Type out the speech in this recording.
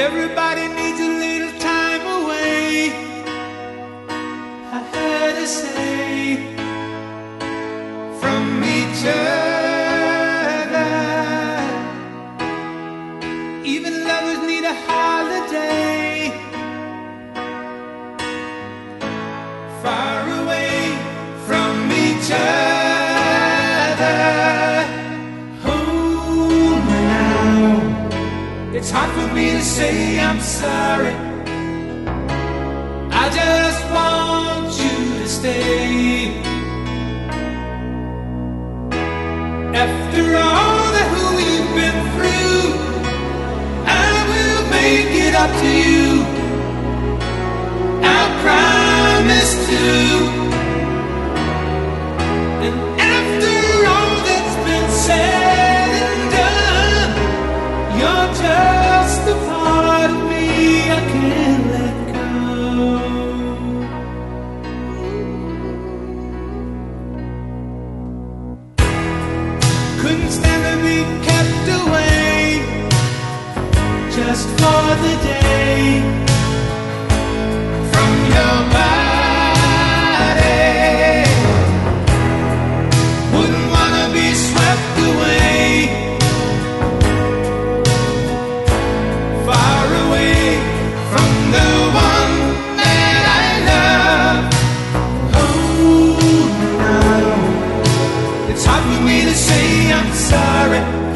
Everybody needs a little time away. I heard her say from each other. Even lovers need a holiday. Far away from each other. Hold me now. It's hard for me to say I'm sorry. I just want you to stay. After all that we've been through, I will make it up to you. I promise to. And after all that's been said and done, you're just a part of me I can't let go. Couldn't stand to be kept away just for the day from your body. Wouldn't wanna be swept away, far away from the one that I love. Oh, no. It's hard for me to say I'm sorry.